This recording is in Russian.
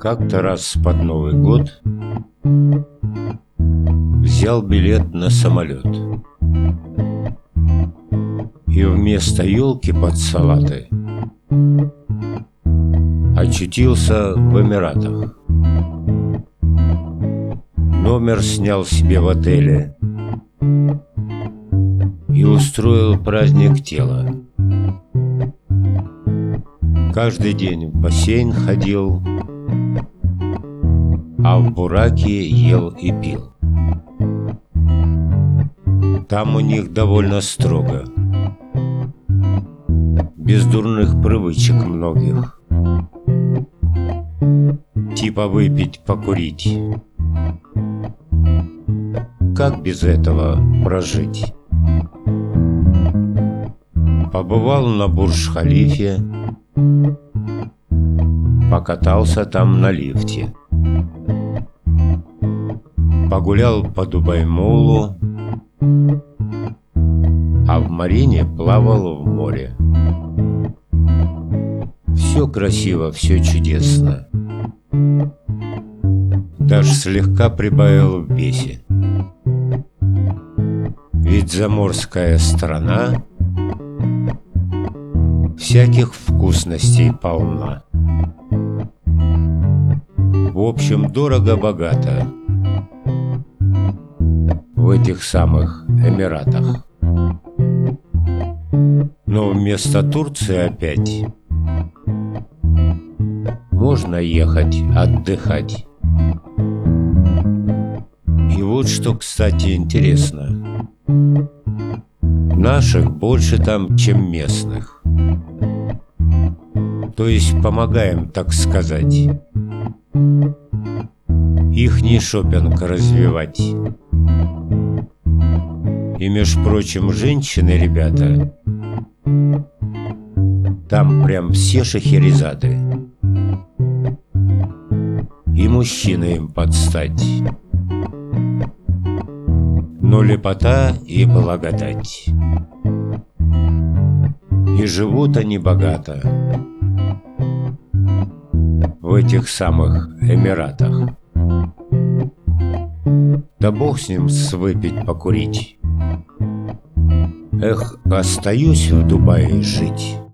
Как-то раз под Новый год взял билет на самолет и вместо елки под салатой очутился в Эмиратах. Номер снял себе в отеле и устроил праздник тела. Каждый день в бассейн ходил, а в бураке ел и пил. Там у них довольно строго, без дурных привычек многих, типа выпить, покурить. Как без этого прожить? Побывал на Бурдж-Халифе, покатался там на лифте, погулял по Дубай-молу, а в Марине плавал в море. Все красиво, все чудесно. Даже слегка прибавил в весе. Ведь заморская страна всяких вкусностей полна. В общем, дорого-богато в этих самых Эмиратах. Но вместо Турции опять можно ехать отдыхать. И вот что, кстати, интересно. Наших больше там, чем местных. То есть помогаем, так сказать, ихний шопинг развивать. И, между прочим, женщины, ребята, там прям все шахерезады. И мужчины им подстать. Но лепота и благодать. И живут они богато в этих самых Эмиратах. Да бог с ним, с выпить, покурить. Эх, остаюсь в Дубае жить.